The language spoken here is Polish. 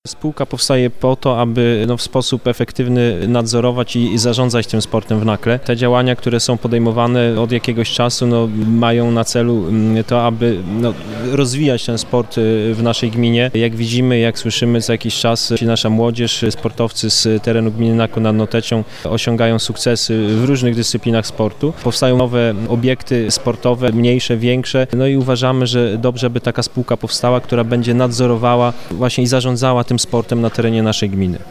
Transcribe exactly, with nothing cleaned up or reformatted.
Spółka powstaje po to, aby no, w sposób efektywny nadzorować i, i zarządzać tym sportem w Nakle. Te działania, które są podejmowane od jakiegoś czasu, no, mają na celu to, aby no, rozwijać ten sport w naszej gminie. Jak widzimy, jak słyszymy co jakiś czas, nasza młodzież, sportowcy z terenu gminy Nakło nad Notecią osiągają sukcesy w różnych dyscyplinach sportu. Powstają nowe obiekty sportowe, mniejsze, większe. No i uważamy, że dobrze by taka spółka powstała, która będzie nadzorowała właśnie i zarządzała tym sportem na terenie naszej gminy.